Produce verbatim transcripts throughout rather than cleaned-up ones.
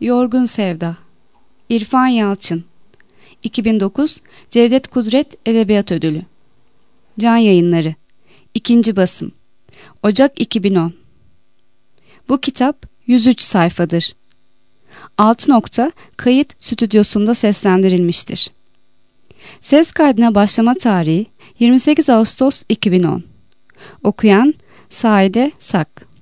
Yorgun Sevda. İrfan Yalçın. iki bin dokuz Cevdet Kudret Edebiyat Ödülü. Can Yayınları. İkinci basım. Ocak iki bin on. Bu kitap yüz üç sayfadır. Altı nokta kayıt stüdyosunda seslendirilmiştir. Ses kaydına başlama tarihi yirmi sekiz Ağustos iki bin on. Okuyan Saide Sak.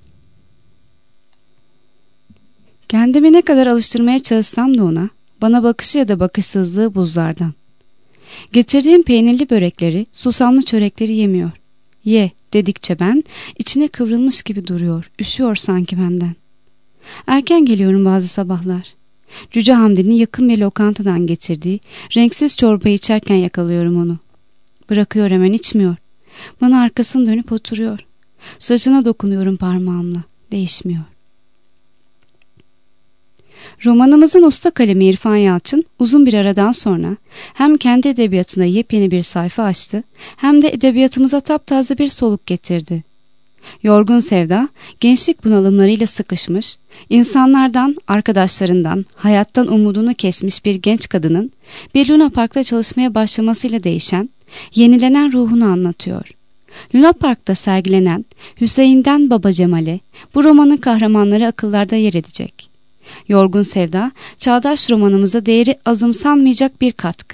Kendimi ne kadar alıştırmaya çalışsam da ona, bana bakışı ya da bakışsızlığı buzlardan. Getirdiğim peynirli börekleri, susamlı çörekleri yemiyor. Ye dedikçe ben, içine kıvrılmış gibi duruyor, üşüyor sanki benden. Erken geliyorum bazı sabahlar. Cüce Hamdi'nin yakın bir lokantadan getirdiği renksiz çorbayı içerken yakalıyorum onu. Bırakıyor, hemen içmiyor. Bana arkasını dönüp oturuyor. Sırtına dokunuyorum parmağımla. Değişmiyor. Romanımızın usta kalemi İrfan Yalçın uzun bir aradan sonra hem kendi edebiyatına yepyeni bir sayfa açtı, hem de edebiyatımıza taptaze bir soluk getirdi. Yorgun Sevda, gençlik bunalımlarıyla sıkışmış, insanlardan, arkadaşlarından, hayattan umudunu kesmiş bir genç kadının bir Luna Park'ta çalışmaya başlamasıyla değişen, yenilenen ruhunu anlatıyor. Luna Park'ta sergilenen Hüseyin'den Baba Cemal'e bu romanın kahramanları akıllarda yer edecek. Yorgun Sevda, çağdaş romanımıza değeri azımsanmayacak bir katkı.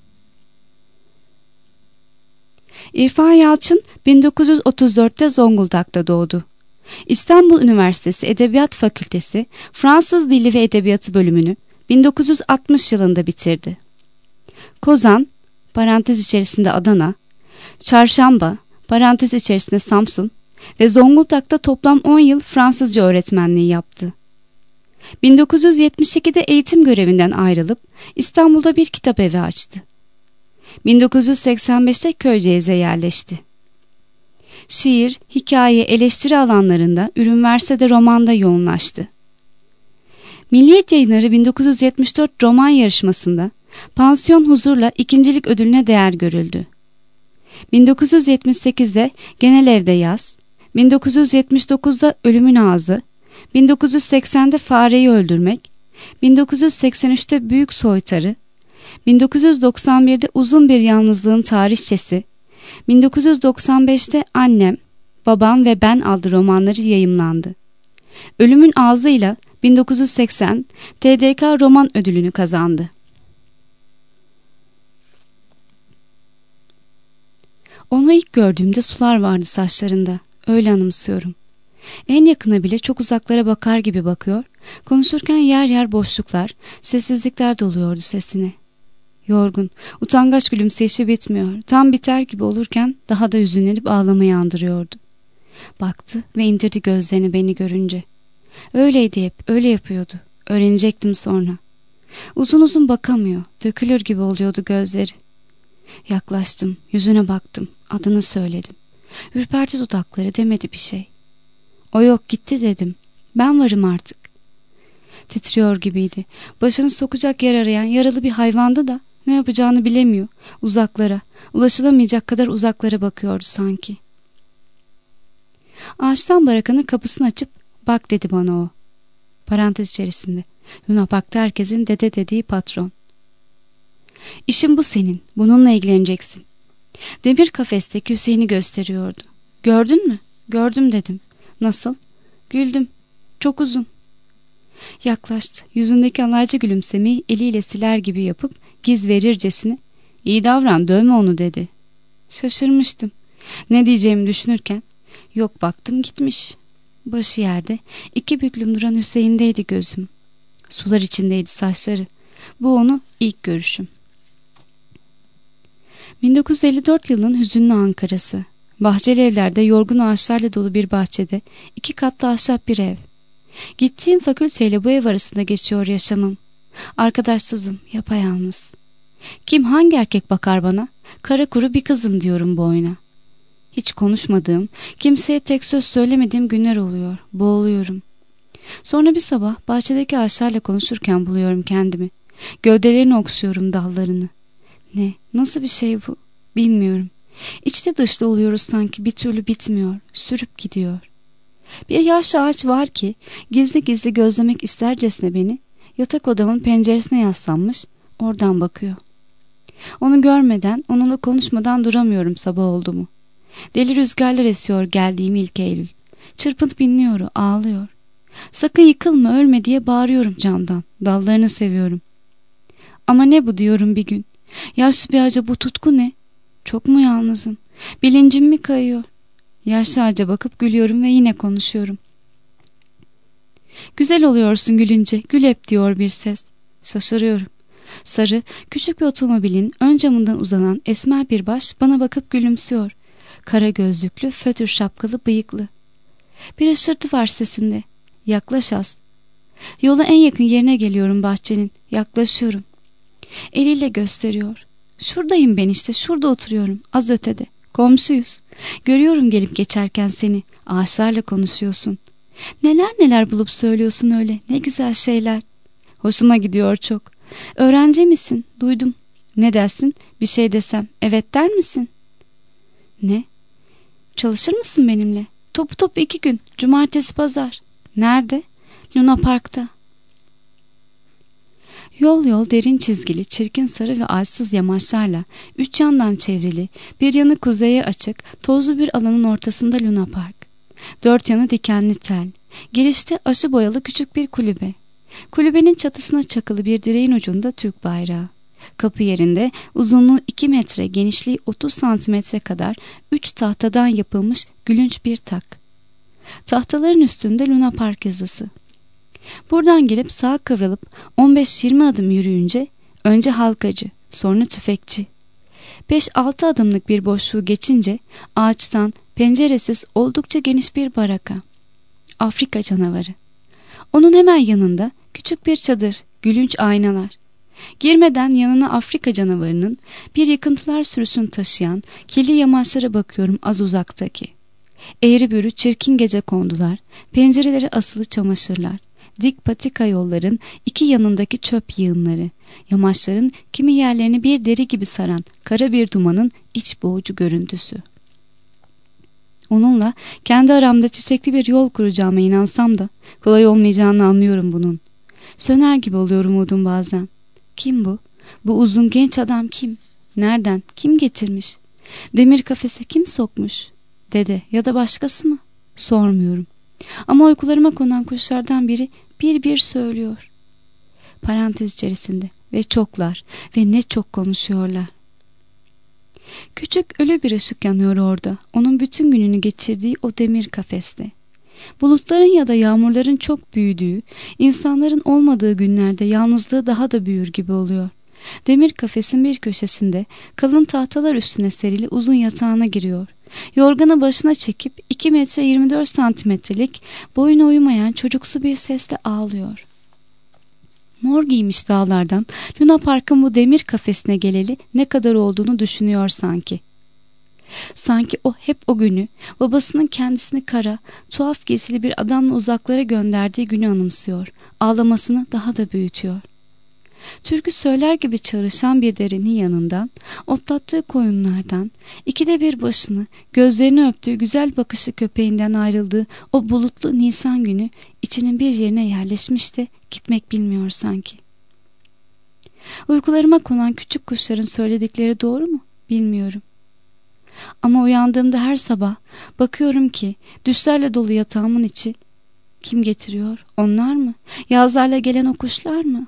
İrfan Yalçın bin dokuz yüz otuz dörtte Zonguldak'ta doğdu. İstanbul Üniversitesi Edebiyat Fakültesi Fransız Dili ve Edebiyatı bölümünü bin dokuz yüz altmış yılında bitirdi. Kozan, parantez içerisinde Adana, Çarşamba, parantez içerisinde Samsun ve Zonguldak'ta toplam on yıl Fransızca öğretmenliği yaptı. bin dokuz yüz yetmiş ikide eğitim görevinden ayrılıp İstanbul'da bir kitap evi açtı. bin dokuz yüz seksen beşte Köyceğiz'e yerleşti. Şiir, hikaye, eleştiri alanlarında ürün verse de romanda yoğunlaştı. Milliyet Yayınları bin dokuz yüz yetmiş dört roman yarışmasında Pansiyon Huzur'la ikincilik ödülüne değer görüldü. bin dokuz yüz yetmiş sekizde Genel Evde Yaz, bin dokuz yüz yetmiş dokuzda Ölümün Ağzı, bin dokuz yüz seksende Fareyi Öldürmek, bin dokuz yüz seksen üçte Büyük Soytarı, bin dokuz yüz doksan birde Uzun Bir Yalnızlığın Tarihçesi, bin dokuz yüz doksan beşte Annem, Babam ve Ben adlı romanları yayımlandı. Ölümün Ağzı'yla bin dokuz yüz seksen T D K Roman Ödülünü kazandı. Onu ilk gördüğümde sular vardı saçlarında, öyle anımsıyorum. En yakına bile çok uzaklara bakar gibi bakıyor, konuşurken yer yer boşluklar, sessizlikler doluyordu sesine. Yorgun, utangaç gülümseyişi bitmiyor, tam biter gibi olurken daha da hüzünlenip ağlamayı andırıyordu. Baktı ve indirdi gözlerini beni görünce. Öyleydi hep, öyle yapıyordu. Öğrenecektim sonra. Uzun uzun bakamıyor, dökülür gibi oluyordu gözleri. Yaklaştım, yüzüne baktım, adını söyledim. Ürperti dudakları, demedi bir şey. O yok, gitti dedim. Ben varım artık. Titriyor gibiydi. Başını sokacak yer arayan yaralı bir hayvandı da ne yapacağını bilemiyor. Uzaklara, ulaşılamayacak kadar uzaklara bakıyordu sanki. Ağaçtan barakanın kapısını açıp bak dedi bana o. Parantez içerisinde. Luna Park'ta herkesin dede dediği patron. İşin bu senin. Bununla ilgileneceksin. Demir kafesteki Hüseyin'i gösteriyordu. Gördün mü? Gördüm dedim. Nasıl? Güldüm. Çok uzun. Yaklaştı. Yüzündeki alaycı gülümsemeyi eliyle siler gibi yapıp giz verircesine iyi davran, dövme onu dedi. Şaşırmıştım. Ne diyeceğimi düşünürken yok baktım gitmiş. Başı yerde, iki büklüm duran Hüseyin'deydi gözüm. Sular içindeydi saçları. Bu onu ilk görüşüm. bin dokuz yüz elli dört yılının hüzünlü Ankara'sı. Bahçeli evlerde yorgun ağaçlarla dolu bir bahçede iki katlı ahşap bir ev. Gittiğim fakülteyle bu ev arasında geçiyor yaşamım. Arkadaşsızım, yapayalnız. Kim hangi erkek bakar bana? Kara kuru bir kızım diyorum boyuna. Hiç konuşmadığım, kimseye tek söz söylemediğim günler oluyor. Boğuluyorum. Sonra bir sabah bahçedeki ağaçlarla konuşurken buluyorum kendimi. Gövdelerini okşuyorum, dallarını. Ne, nasıl bir şey bu? Bilmiyorum. İçli dışlı oluyoruz sanki, bir türlü bitmiyor, sürüp gidiyor. Bir yaşlı ağaç var ki gizli gizli gözlemek istercesine beni, yatak odamın penceresine yaslanmış, oradan bakıyor. Onu görmeden, onunla konuşmadan duramıyorum sabah oldu mu. Deli rüzgarlar esiyor geldiğim ilk Eylül. Çırpınıp inliyor, ağlıyor. Sakın yıkılma, ölme diye bağırıyorum camdan. Dallarını seviyorum. Ama ne bu diyorum bir gün. Yaşlı bir ağaca bu tutku ne? Çok mu yalnızım? Bilincim mi kayıyor? Yaşlı ağaca bakıp gülüyorum ve yine konuşuyorum. Güzel oluyorsun gülünce, gül hep diyor bir ses. Şaşırıyorum. Sarı, küçük bir otomobilin ön camından uzanan esmer bir baş bana bakıp gülümsüyor. Kara gözlüklü, fötür şapkalı, bıyıklı. Bir ışırtı var sesinde. Yaklaş az. Yola en yakın yerine geliyorum bahçenin. Yaklaşıyorum. Eliyle gösteriyor. Şuradayım ben işte, şurada oturuyorum, az ötede. Komşuyuz. Görüyorum gelip geçerken seni. Ağaçlarla konuşuyorsun. Neler neler bulup söylüyorsun öyle. Ne güzel şeyler. Hoşuma gidiyor çok. Öğrenci misin? Duydum. Ne dersin? Bir şey desem evet der misin? Ne? Çalışır mısın benimle? Topu topu iki gün. Cumartesi pazar. Nerede? Luna Park'ta. Yol yol derin çizgili, çirkin sarı ve ağaçsız yamaçlarla üç yandan çevrili, bir yanı kuzeye açık, tozlu bir alanın ortasında Luna Park. Dört yanı dikenli tel. Girişte aşı boyalı küçük bir kulübe. Kulübenin çatısına çakılı bir direğin ucunda Türk bayrağı. Kapı yerinde uzunluğu iki metre, genişliği otuz santimetre kadar üç tahtadan yapılmış gülünç bir tak. Tahtaların üstünde Luna Park yazısı. Buradan gelip sağa kıvrılıp on beş yirmi adım yürüyünce önce halkacı, sonra tüfekçi. beş altı adımlık bir boşluğu geçince ağaçtan penceresiz oldukça geniş bir baraka. Afrika canavarı. Onun hemen yanında küçük bir çadır, gülünç aynalar. Girmeden yanına Afrika canavarının bir yıkıntılar sürüsünü taşıyan kirli yamaçlara bakıyorum az uzaktaki. Eğri bürü çirkin gecekondular, pencereleri asılı çamaşırlar, dik patika yolların iki yanındaki çöp yığınları, yamaçların kimi yerlerini bir deri gibi saran kara bir dumanın iç boğucu görüntüsü. Onunla kendi aramda çiçekli bir yol kuracağıma inansam da kolay olmayacağını anlıyorum bunun. Söner gibi oluyor umudum bazen. Kim bu? Bu uzun genç adam kim? Nereden? Kim getirmiş? Demir kafese kim sokmuş? Dede ya da başkası mı? Sormuyorum. Ama uykularıma konan kuşlardan biri bir bir söylüyor. Parantez içerisinde ve çoklar ve ne çok konuşuyorlar. Küçük ölü bir ışık yanıyor orada. Onun bütün gününü geçirdiği o demir kafeste. Bulutların ya da yağmurların çok büyüdüğü, insanların olmadığı günlerde yalnızlığı daha da büyür gibi oluyor. Demir kafesin bir köşesinde kalın tahtalar üstüne serili uzun yatağına giriyor. Yorganı başına çekip iki metre yirmi dört santimetrelik boyuna uymayan çocuksu bir sesle ağlıyor. Mor giymiş dağlardan Luna Park'ın bu demir kafesine geleli ne kadar olduğunu düşünüyor sanki. Sanki o hep o günü, babasının kendisini kara, tuhaf giysili bir adamla uzaklara gönderdiği günü anımsıyor. Ağlamasını daha da büyütüyor. Türkü söyler gibi çağrışan bir derinin yanından, otlattığı koyunlardan, ikide bir başını, gözlerini öptüğü güzel bakışlı köpeğinden ayrıldığı o bulutlu Nisan günü içinin bir yerine yerleşmiş de gitmek bilmiyor sanki. Uykularıma konan küçük kuşların söyledikleri doğru mu? Bilmiyorum. Ama uyandığımda her sabah bakıyorum ki düşlerle dolu yatağımın içi kim getiriyor? Onlar mı? Yazlarla gelen o kuşlar mı?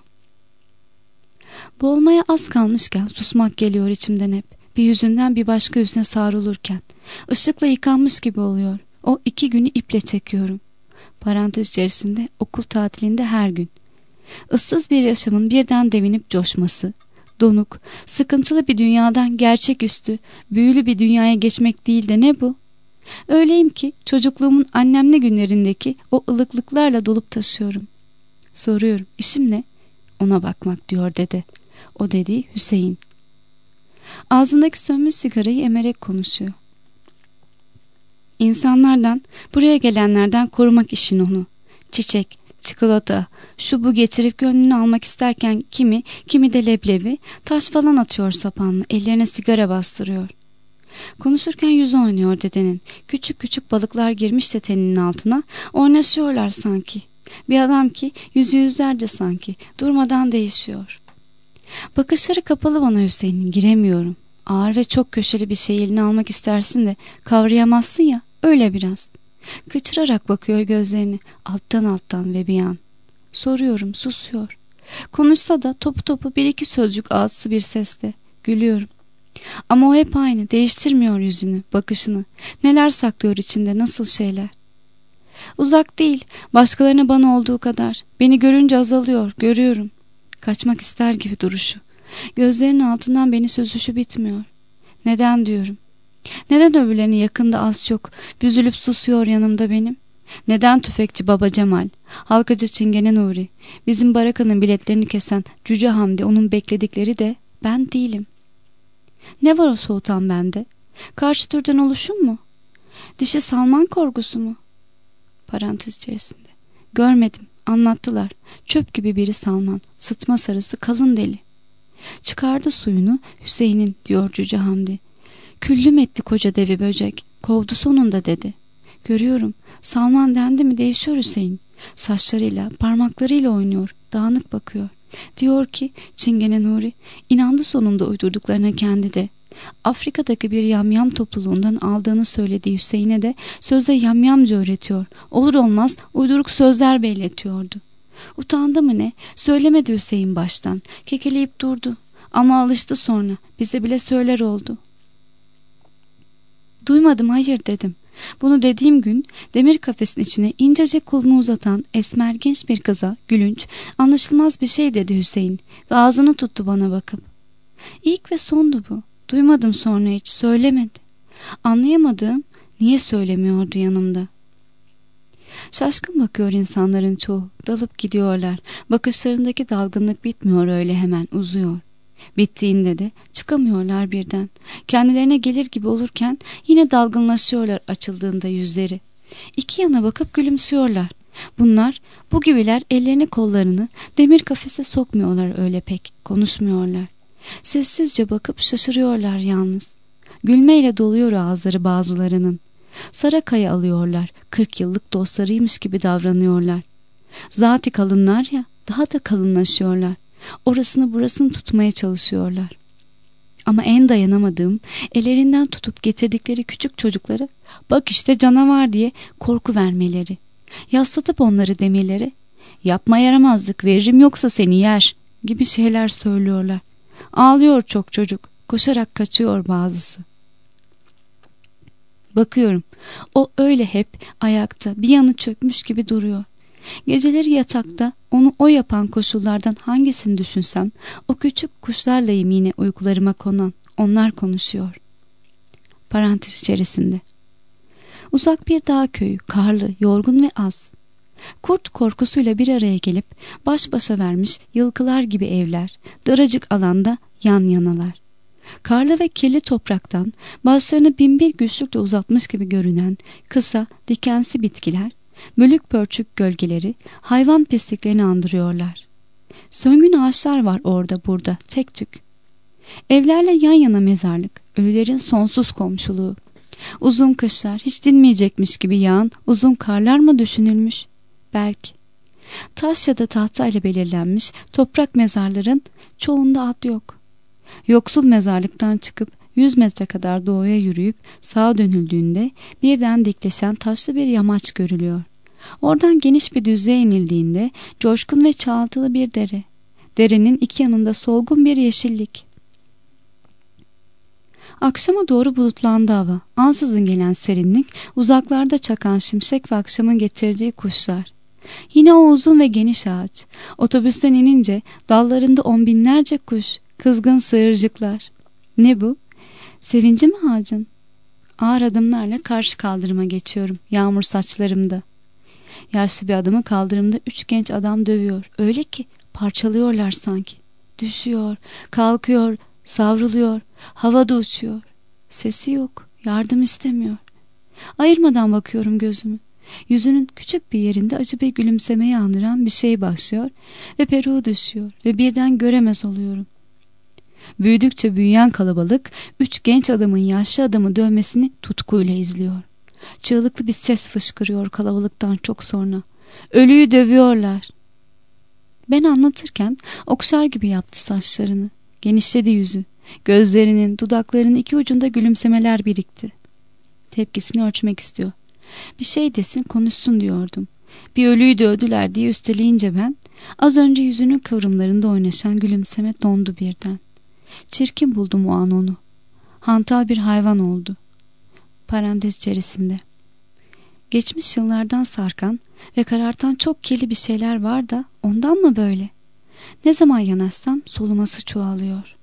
Boğulmaya az kalmışken susmak geliyor içimden hep. Bir yüzünden bir başka yüzüne savrulurken. Işıkla yıkanmış gibi oluyor. O iki günü iple çekiyorum. Parantez içerisinde okul tatilinde her gün. Issız bir yaşamın birden devinip coşması. Donuk, sıkıntılı bir dünyadan gerçeküstü, büyülü bir dünyaya geçmek değil de ne bu? Öyleyim ki çocukluğumun annemle günlerindeki o ılıklıklarla dolup taşıyorum. Soruyorum, işim ne? Ona bakmak diyor dede. O dediği Hüseyin. Ağzındaki sönmüş sigarayı emerek konuşuyor. İnsanlardan, buraya gelenlerden korumak işin onu. Çiçek, çikolata, şu bu getirip gönlünü almak isterken kimi, kimi de leblebi, taş falan atıyor sapanla, ellerine sigara bastırıyor. Konuşurken yüzü oynuyor dedenin. Küçük küçük balıklar girmiş de teninin altına, oynaşıyorlar sanki. Bir adam ki yüzü yüzlerce sanki durmadan değişiyor. Bakışları kapalı bana Hüseyin'in, giremiyorum. Ağır ve çok köşeli bir şey eline almak istersin de kavrayamazsın ya, öyle biraz. Kıçırarak bakıyor gözlerini alttan alttan ve bir an. Soruyorum, susuyor. Konuşsa da topu topu bir iki sözcük ağızsı bir sesle. Gülüyorum. Ama o hep aynı, değiştirmiyor yüzünü, bakışını. Neler saklıyor içinde, nasıl şeyler. Uzak değil, başkalarına bana olduğu kadar. Beni görünce azalıyor, görüyorum. Kaçmak ister gibi duruşu. Gözlerinin altından beni süzüşü bitmiyor. Neden diyorum. Neden öbürlerini yakında az çok büzülüp susuyor yanımda benim? Neden tüfekçi Baba Cemal, halkacı Çingene Nuri, bizim barakanın biletlerini kesen Cüce Hamdi onun bekledikleri de ben değilim. Ne var o soğutan bende? Karşı türden oluşum mu? Dişi Salman korkusu mu? Parantez içerisinde. Görmedim, anlattılar. Çöp gibi biri Salman, sıtma sarısı, kalın deli. Çıkardı suyunu, Hüseyin'in diyor Cüce Hamdi. Küllüm etti koca devi böcek, kovdu sonunda dedi. Görüyorum, Salman dendi mi değişiyor Hüseyin. Saçlarıyla, parmaklarıyla oynuyor, dağınık bakıyor. Diyor ki Çingene Nuri, inandı sonunda uydurduklarına kendi de. Afrika'daki bir yamyam topluluğundan aldığını söylediği Hüseyin'e de sözde yamyamca öğretiyor. Olur olmaz uyduruk sözler belletiyordu. Utandı mı ne? Söylemedi Hüseyin baştan. Kekeleyip durdu. Ama alıştı sonra. Bize bile söyler oldu. Duymadım, hayır dedim. Bunu dediğim gün demir kafesin içine incecik kolunu uzatan esmer genç bir kıza gülünç, anlaşılmaz bir şey dedi Hüseyin ve ağzını tuttu bana bakıp. İlk ve sondu bu. Duymadım sonra hiç, söylemedi. Anlayamadığım niye söylemiyordu yanımda. Şaşkın bakıyor insanların çoğu, dalıp gidiyorlar. Bakışlarındaki dalgınlık bitmiyor öyle hemen, uzuyor. Bittiğinde de çıkamıyorlar birden. Kendilerine gelir gibi olurken yine dalgınlaşıyorlar açıldığında yüzleri. İki yana bakıp gülümsüyorlar. Bunlar, bu gibiler ellerini kollarını demir kafese sokmuyorlar öyle pek, konuşmuyorlar. Sessizce bakıp şaşırıyorlar yalnız. Gülmeyle doluyor ağızları bazılarının. Sarakaya alıyorlar, kırk yıllık dostlarıymış gibi davranıyorlar. Zati kalınlar ya, daha da kalınlaşıyorlar. Orasını burasını tutmaya çalışıyorlar. Ama en dayanamadığım, ellerinden tutup getirdikleri küçük çocukları, bak işte canavar diye korku vermeleri. Yaslatıp onları demirleri, yapma yaramazlık, veririm yoksa seni yer gibi şeyler söylüyorlar. Ağlıyor çok çocuk, koşarak kaçıyor bazısı. Bakıyorum, o öyle hep ayakta, bir yanı çökmüş gibi duruyor. Geceleri yatakta onu o yapan koşullardan hangisini düşünsem, o küçük kuşlarlayım yine uykularıma konan, onlar konuşuyor. Parantez içerisinde. Uzak bir dağ köyü, karlı, yorgun ve az. Kurt korkusuyla bir araya gelip baş başa vermiş yılkılar gibi evler, daracık alanda yan yanalar. Karlı ve kirli topraktan başlarını binbir güçlükle uzatmış gibi görünen kısa, dikensi bitkiler, bölük pörçük gölgeleri, hayvan pisliklerini andırıyorlar. Söngün ağaçlar var orada burada, tek tük. Evlerle yan yana mezarlık, ölülerin sonsuz komşuluğu. Uzun kışlar, hiç dinmeyecekmiş gibi yağan uzun karlar mı düşünülmüş? Belki. Taş ya da tahtayla belirlenmiş toprak mezarların çoğunda ad yok. Yoksul mezarlıktan çıkıp yüz metre kadar doğuya yürüyüp sağa dönüldüğünde birden dikleşen taşlı bir yamaç görülüyor. Oradan geniş bir düzlüğe inildiğinde coşkun ve çaltılı bir dere. Derenin iki yanında solgun bir yeşillik. Akşama doğru bulutlandı hava. Ansızın gelen serinlik, uzaklarda çakan şimşek ve akşamın getirdiği kuşlar. Yine o uzun ve geniş ağaç. Otobüsten inince dallarında on binlerce kuş, kızgın sığırcıklar. Ne bu? Sevinci mi ağacın? Ağır adımlarla karşı kaldırıma geçiyorum, yağmur saçlarımda. Yaşlı bir adamı kaldırımda üç genç adam dövüyor. Öyle ki parçalıyorlar sanki. Düşüyor, kalkıyor, savruluyor, havada uçuyor. Sesi yok, yardım istemiyor. Ayırmadan bakıyorum gözümü. Yüzünün küçük bir yerinde acı bir gülümsemeyi andıran bir şey başlıyor ve peruğu düşüyor ve birden göremez oluyorum. Büyüdükçe büyüyen kalabalık üç genç adamın yaşlı adamı dövmesini tutkuyla izliyor. Çığlıklı bir ses fışkırıyor kalabalıktan çok sonra. Ölüyü dövüyorlar. Ben anlatırken okşar gibi yaptı saçlarını. Genişledi yüzü. Gözlerinin, dudaklarının iki ucunda gülümsemeler birikti. Tepkisini ölçmek istiyor. Bir şey desin, konuşsun diyordum. Bir ölüyü dövdüler diye üsteleyince ben, az önce yüzünün kıvrımlarında oynaşan gülümseme dondu birden. Çirkin buldum o an onu. Hantal bir hayvan oldu. Parantez içerisinde. Geçmiş yıllardan sarkan ve karartan çok kirli bir şeyler var da ondan mı böyle? Ne zaman yanaşsam soluması çoğalıyor.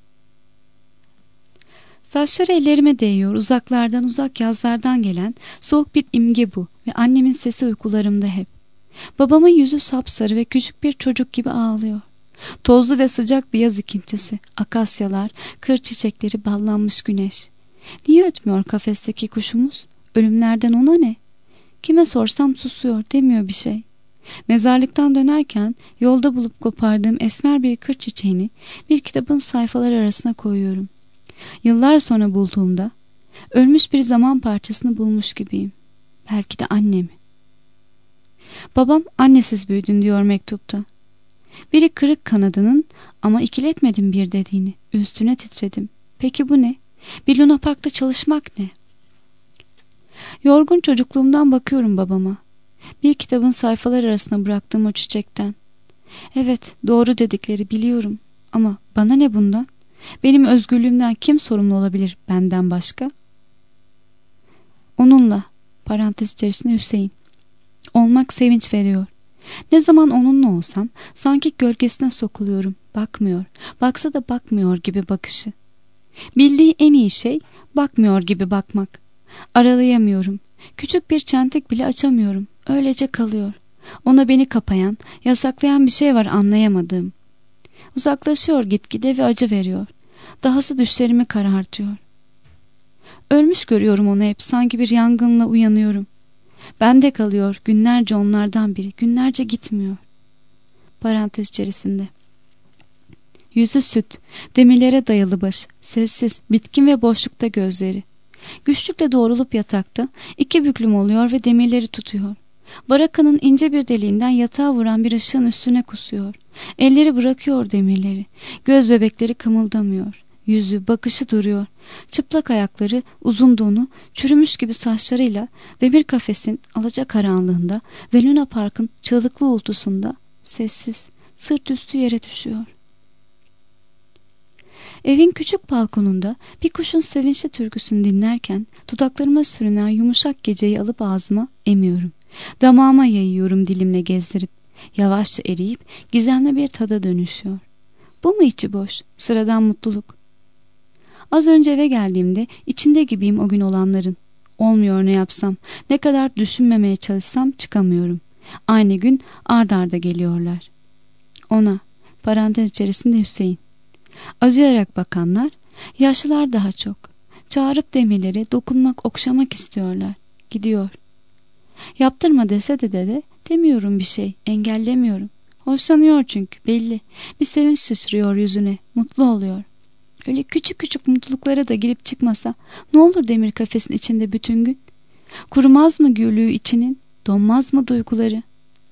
Saçları ellerime değiyor, uzaklardan uzak yazlardan gelen soğuk bir imge bu ve annemin sesi uykularımda hep. Babamın yüzü sapsarı ve küçük bir çocuk gibi ağlıyor. Tozlu ve sıcak bir yaz ikintisi, akasyalar, kır çiçekleri, ballanmış güneş. Niye ötmüyor kafesteki kuşumuz? Ölümlerden ona ne? Kime sorsam susuyor, demiyor bir şey. Mezarlıktan dönerken yolda bulup kopardığım esmer bir kır çiçeğini bir kitabın sayfaları arasına koyuyorum. Yıllar sonra bulduğumda ölmüş bir zaman parçasını bulmuş gibiyim. Belki de annemi. Babam annesiz büyüdün diyor mektupta. Biri kırık kanadının ama ikiletmedim bir dediğini. Üstüne titredim. Peki bu ne? Bir Luna Park'ta çalışmak ne? Yorgun çocukluğumdan bakıyorum babama. Bir kitabın sayfalar arasına bıraktığım o çiçekten. Evet, doğru dedikleri biliyorum. Ama bana ne bundan? Benim özgürlüğümden kim sorumlu olabilir benden başka? Onunla, parantez içerisinde Hüseyin. Olmak sevinç veriyor. Ne zaman onunla olsam sanki gölgesine sokuluyorum. Bakmıyor, baksa da bakmıyor gibi bakışı. Bildiği en iyi şey bakmıyor gibi bakmak. Aralayamıyorum. Küçük bir çentik bile açamıyorum. Öylece kalıyor. Ona beni kapayan, yasaklayan bir şey var anlayamadığım. Uzaklaşıyor gitgide ve acı veriyor. Dahası düşlerimi karartıyor. Ölmüş görüyorum onu hep, sanki bir yangınla uyanıyorum. Bende kalıyor günlerce onlardan biri, günlerce gitmiyor. Parantez içerisinde. Yüzü süt, demirlere dayalı başı, sessiz, bitkin ve boşlukta gözleri. Güçlükle doğrulup yatakta iki büklüm oluyor ve demirleri tutuyor. Barakanın ince bir deliğinden yatağa vuran bir ışığın üstüne kusuyor. Elleri bırakıyor demirleri. Göz bebekleri kımıldamıyor. Yüzü, bakışı duruyor. Çıplak ayakları, uzun donu, çürümüş gibi saçlarıyla demir kafesin alacakaranlığında ve Luna Park'ın çığlıklı uğultusunda sessiz, sırt üstü yere düşüyor. Evin küçük balkonunda bir kuşun sevinçli türküsünü dinlerken dudaklarıma sürünen yumuşak geceyi alıp ağzıma emiyorum. Damağıma yayıyorum dilimle gezdirip. Yavaşça eriyip gizemli bir tada dönüşüyor. Bu mu içi boş, sıradan mutluluk? Az önce eve geldiğimde içinde gibiyim o gün olanların. Olmuyor ne yapsam, ne kadar düşünmemeye çalışsam çıkamıyorum. Aynı gün ard arda geliyorlar. Ona, parantez içerisinde Hüseyin. Acıyarak bakanlar, yaşlılar daha çok. Çağırıp demirleri dokunmak, okşamak istiyorlar. Gidiyor. Yaptırma dese de dede demiyorum bir şey, engellemiyorum. Hoşlanıyor çünkü belli. Bir sevinç sıçrıyor yüzüne, mutlu oluyor. Öyle küçük küçük mutluluklara da girip çıkmasa ne olur demir kafesin içinde bütün gün? Kurumaz mı gülüğü içinin, donmaz mı duyguları?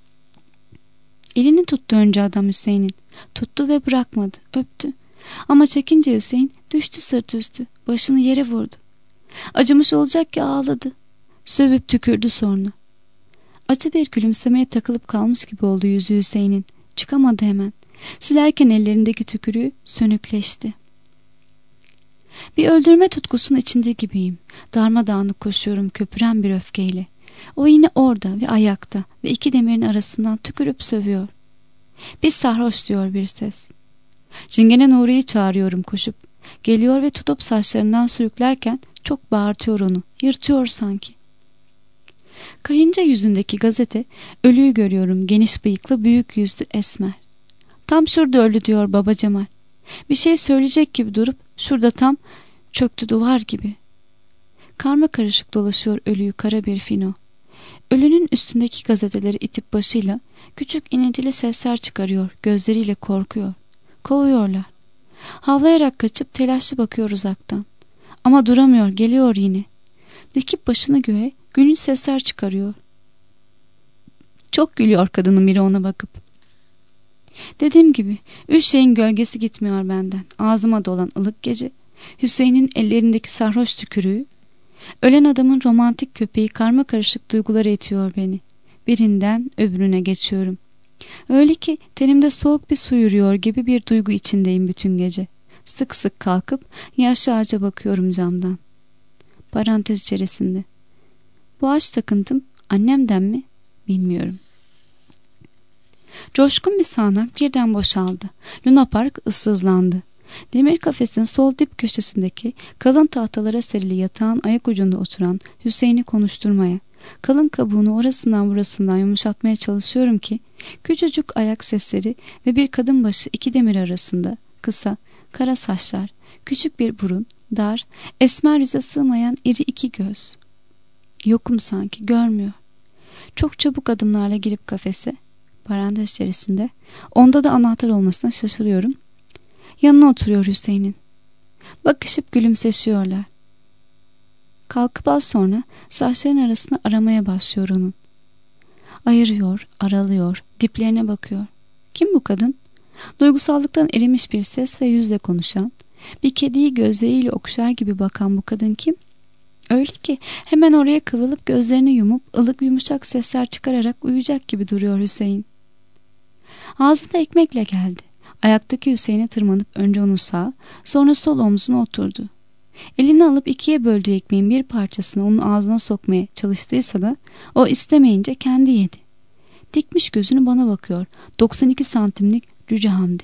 Elini tuttu önce adam Hüseyin'in. Tuttu ve bırakmadı, öptü. Ama çekince Hüseyin düştü sırt üstü, başını yere vurdu. Acımış olacak ki ağladı. Sövüp tükürdü sonra. Acı bir gülümsemeye takılıp kalmış gibi oldu yüzü Hüseyin'in. Çıkamadı hemen. Silerken ellerindeki tükürüğü sönükleşti. Bir öldürme tutkusunun içinde gibiyim. Darmadağınık koşuyorum köpüren bir öfkeyle. O yine orada ve ayakta ve iki demirin arasından tükürüp sövüyor. Biz sarhoş diyor bir ses. Çingene Nuri'yi çağırıyorum koşup. Geliyor ve tutup saçlarından sürüklerken çok bağırtıyor onu. Yırtıyor sanki. Kayınca yüzündeki gazete, ölüyü görüyorum, geniş bıyıklı, büyük yüzlü, esmer. Tam şurada öldü diyor baba Cemal. Bir şey söyleyecek gibi durup şurada tam çöktü duvar gibi. Karma karışık dolaşıyor ölüyü kara bir fino. Ölünün üstündeki gazeteleri itip başıyla küçük inintili sesler çıkarıyor, gözleriyle korkuyor. Kovuyorlar. Havlayarak kaçıp telaşlı bakıyor uzaktan. Ama duramıyor, geliyor yine. Dikip başını göğe, günün sesler çıkarıyor. Çok gülüyor kadının biri ona bakıp. Dediğim gibi üç şeyin gölgesi gitmiyor benden. Ağzıma dolan ılık gece, Hüseyin'in ellerindeki sarhoş tükürüğü, ölen adamın romantik köpeği, karma karışık duygulara itiyor beni. Birinden öbürüne geçiyorum. Öyle ki tenimde soğuk bir su yürüyor gibi bir duygu içindeyim bütün gece. Sık sık kalkıp yaşlı ağaca bakıyorum camdan. Parantez içerisinde. Bu ağaç takıntım annemden mi bilmiyorum. Coşkun bir sağanak birden boşaldı. Luna Park ıssızlandı. Demir kafesin sol dip köşesindeki kalın tahtalara serili yatağın ayak ucunda oturan Hüseyin'i konuşturmaya, kalın kabuğunu orasından burasından yumuşatmaya çalışıyorum ki küçücük ayak sesleri ve bir kadın başı iki demir arasında, kısa, kara saçlar, küçük bir burun, dar, esmer yüze sığmayan iri iki göz. Yokum sanki, görmüyor. Çok çabuk adımlarla girip kafese, parantez içerisinde, onda da anahtar olmasına şaşırıyorum. Yanına oturuyor Hüseyin'in. Bakışıp gülümseşiyorlar. Kalkıp az sonra saçların arasında aramaya başlıyor onun. Ayırıyor, aralıyor, diplerine bakıyor. Kim bu kadın? Duygusallıktan erimiş bir ses ve yüzle konuşan, bir kediyi gözleriyle okşar gibi bakan bu kadın kim? Öyle ki hemen oraya kıvrılıp gözlerini yumup ılık yumuşak sesler çıkararak uyuyacak gibi duruyor Hüseyin. Ağzında ekmekle geldi. Ayaktaki Hüseyin'e tırmanıp önce onu sağ, sonra sol omzuna oturdu. Elini alıp ikiye böldüğü ekmeğin bir parçasını onun ağzına sokmaya çalıştıysa da o istemeyince kendi yedi. Dikmiş gözünü bana bakıyor. doksan iki santimlik Cüce Hamdi.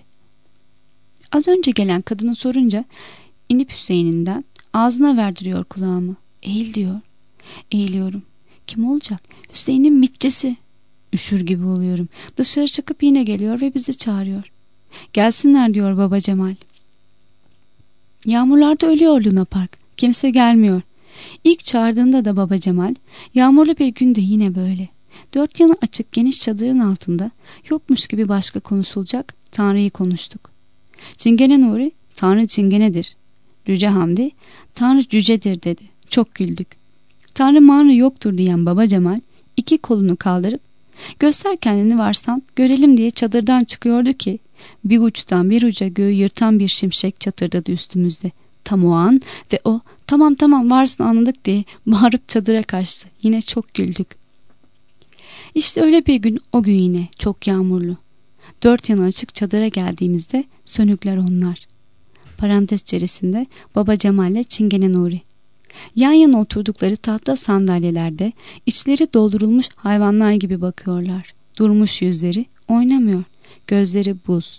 Az önce gelen kadını sorunca inip Hüseyin'inden ağzına verdiriyor kulağımı. Eğil diyor. Eğiliyorum. Kim olacak? Hüseyin'in mitçisi. Üşür gibi oluyorum. Dışarı çıkıp yine geliyor ve bizi çağırıyor. Gelsinler diyor Baba Cemal. Yağmurlarda ölüyor Luna Park. Kimse gelmiyor. İlk çağırdığında da Baba Cemal, yağmurlu bir günde yine böyle. Dört yanı açık geniş çadırın altında yokmuş gibi başka konuşulacak Tanrı'yı konuştuk. Çingene Nuri, Tanrı çingenedir. Cüce Hamdi, Tanrı cücedir dedi. Çok güldük. Tanrı manrı yoktur diyen Baba Cemal, iki kolunu kaldırıp, göster kendini varsan görelim diye çadırdan çıkıyordu ki, bir uçtan bir uca göğü yırtan bir şimşek çatırdadı üstümüzde. Tam o an ve o tamam tamam varsın anladık diye bağırıp çadıra kaçtı. Yine çok güldük. İşte öyle bir gün o gün yine çok yağmurlu. Dört yanı açık çadıra geldiğimizde sönükler onlar. Parantez içerisinde Baba Cemal ile Çingene Nuri. Yan yana oturdukları tahta sandalyelerde içleri doldurulmuş hayvanlar gibi bakıyorlar. Durmuş yüzleri oynamıyor. Gözleri buz.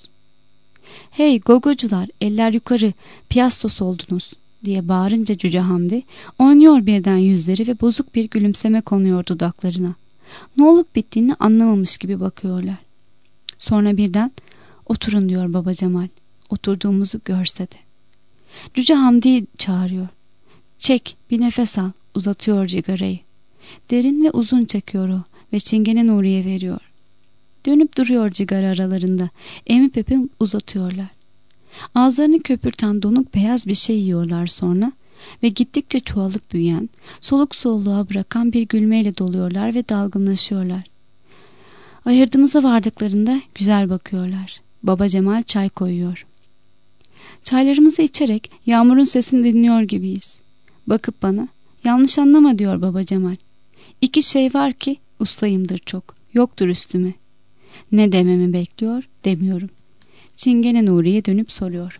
Hey gogocular, eller yukarı, piyastos oldunuz diye bağırınca Cüce Hamdi oynuyor birden yüzleri ve bozuk bir gülümseme konuyor dudaklarına. Ne olup bittiğini anlamamış gibi bakıyorlar. Sonra birden oturun diyor Baba Cemal. Oturduğumuzu görse de. Cüce Hamdi'yi çağırıyor. Çek, bir nefes al, uzatıyor cigarayı. Derin ve uzun çekiyor o ve Çingene Nuri'ye veriyor. Dönüp duruyor cigara aralarında. Emip emip uzatıyorlar. Ağızlarını köpürten donuk beyaz bir şey yiyorlar sonra ve gittikçe çoğalıp büyüyen, soluk soluğa bırakan bir gülmeyle doluyorlar ve dalgınlaşıyorlar. Ayırdığımıza vardıklarında güzel bakıyorlar. Baba Cemal çay koyuyor. Çaylarımızı içerek yağmurun sesini dinliyor gibiyiz. Bakıp bana, yanlış anlama diyor Baba Cemal. İki şey var ki ustayımdır çok, yoktur üstüme. Ne dememi bekliyor, demiyorum. Çingene Nuri'ye dönüp soruyor.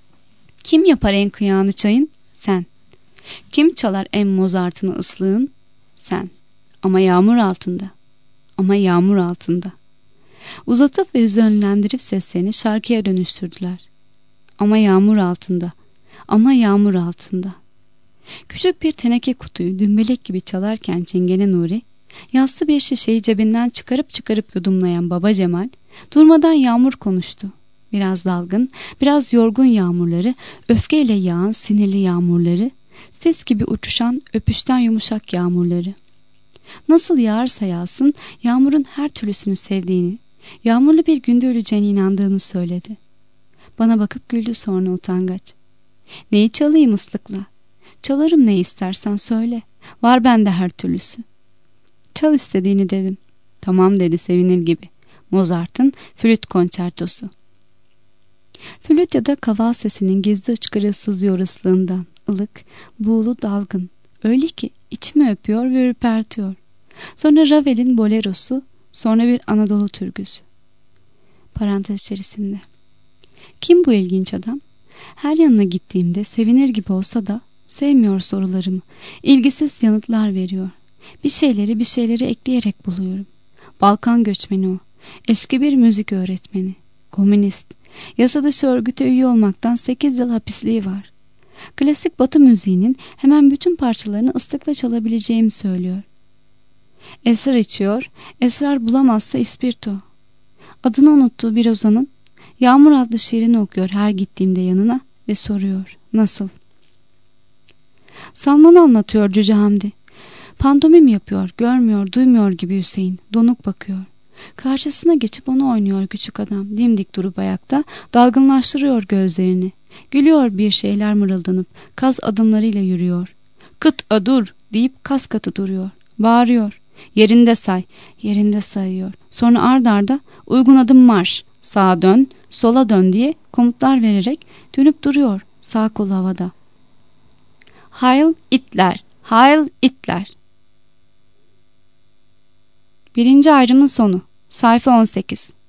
Kim yapar en kıyağını çayın? Sen. Kim çalar en Mozart'ını ıslığın? Sen. Ama yağmur altında. Ama yağmur altında. Uzatıp ve hüzünlendirip seslerini şarkıya dönüştürdüler. Ama yağmur altında. Ama yağmur altında. Küçük bir teneke kutuyu dümbelek gibi çalarken Çingene Nuri, yassı bir şişeyi cebinden çıkarıp çıkarıp yudumlayan Baba Cemal, durmadan yağmur konuştu. Biraz dalgın, biraz yorgun yağmurları, öfkeyle yağan sinirli yağmurları, ses gibi uçuşan öpüşten yumuşak yağmurları. Nasıl yağarsa yağsın, yağmurun her türlüsünü sevdiğini, yağmurlu bir günde öleceğine inandığını söyledi. Bana bakıp güldü sonra utangaç. Neyi çalayım ıslıkla? Çalarım ne istersen söyle. Var bende her türlüsü. Çal istediğini dedim. Tamam dedi sevinir gibi. Mozart'ın flüt konçertosu. Flüt ya da kaval sesinin gizli hıçkırığı sızıyor ıslığından. Ilık, buğulu, dalgın. Öyle ki içimi öpüyor ve ürpertiyor. Sonra Ravel'in bolerosu, sonra bir Anadolu türküsü. Parantez içerisinde. Kim bu ilginç adam? Her yanına gittiğimde sevinir gibi olsa da sevmiyor sorularımı. İlgisiz yanıtlar veriyor. Bir şeyleri bir şeyleri ekleyerek buluyorum. Balkan göçmeni o. Eski bir müzik öğretmeni. Komünist. Yasa dışı örgüte üye olmaktan sekiz yıl hapisliği var. Klasik Batı müziğinin hemen bütün parçalarını ıslıkla çalabileceğimi söylüyor. Esrar içiyor, esrar bulamazsa ispirto. Adını unuttuğu bir ozanın Yağmur adlı şiirini okuyor her gittiğimde yanına ve soruyor. Nasıl? Salman'ı anlatıyor Cüce Hamdi. Pantomim yapıyor, görmüyor, duymuyor gibi Hüseyin. Donuk bakıyor. Karşısına geçip onu oynuyor küçük adam. Dimdik durup ayakta, dalgınlaştırıyor gözlerini. Gülüyor bir şeyler mırıldanıp, kaz adımlarıyla yürüyor. Kıt a dur deyip kas katı duruyor. Bağırıyor. Yerinde say, yerinde sayıyor. Sonra ard arda uygun adım marş, sağa dön, sola dön diye komutlar vererek dönüp duruyor sağ kolu havada. Heil Hitler, Heil Hitler. Birinci ayrımın sonu. Sayfa on sekiz.